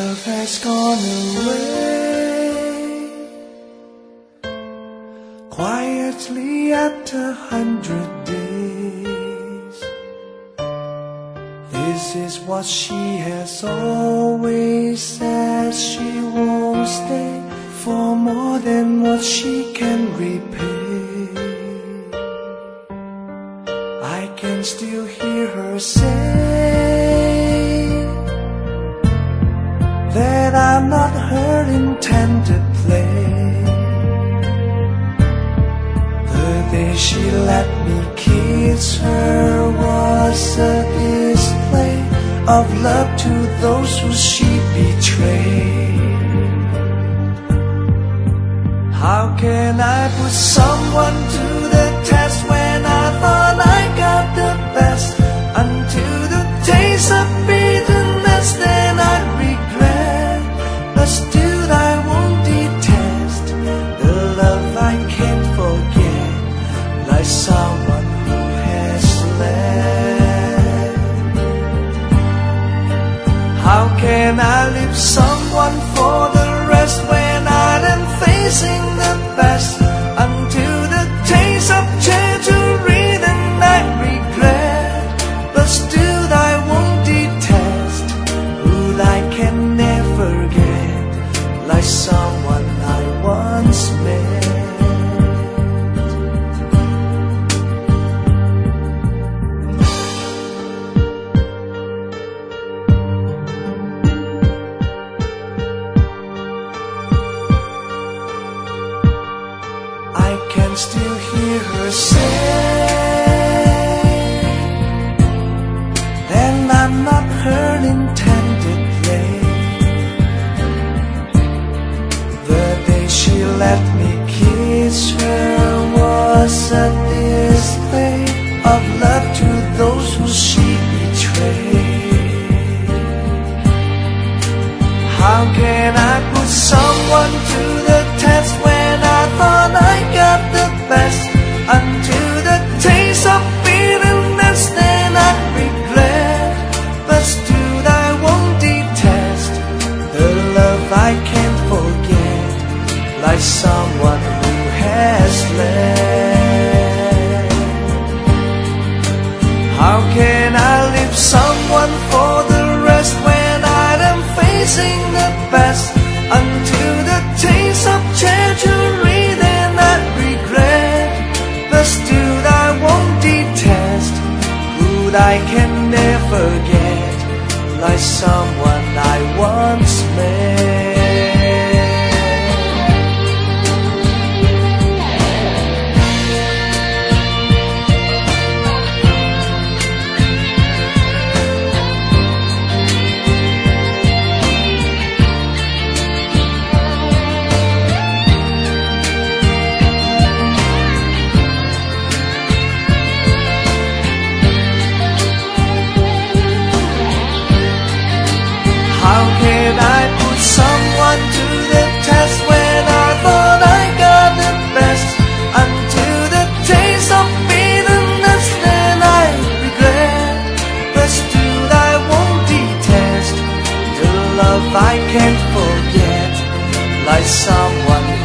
love has gone away quietly after 100 days. This is what she has always said. She won't stay for more than what she can repay. I can still hear her say that I'm not her intended play. The day she let me kiss her was a display of love to those who she betrayed. How can I put someone to the test when I thought I got the best? Until the taste of bitterness, then I regret. But still I won't detest the love I can't forget, like someone who has left. How can I leave someone for the rest when I am facing the best? Until the taste of treachery, then I regret. But still I won't detest who I can never get, like someone I once met. I can still hear her say that I'm not her intended play. The day she let me kiss her was a display of love to those who she betrayed. How can I put someone to the test when I thought I got the best? Until the taste of bitterness, then I regret. But still I won't detest the love I can't forget, like someone who has left. How can I leave someone for the rest when I am facing the best? Until the taste of treachery, then I regret. But still I won't detest who I can never get, like someone I once met. How can I put someone to the test when I thought I got the best? Until the taste of bitterness, then I regret. But still I won't detest the love I can't forget, like someone